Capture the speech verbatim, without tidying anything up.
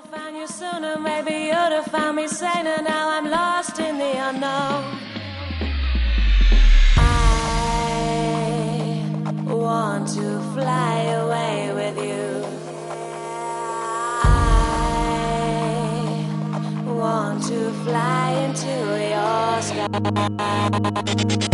find you sooner, maybe you'd have found me saner. Now I'm lost in the unknown. I want to fly away with you. I want to fly into your sky.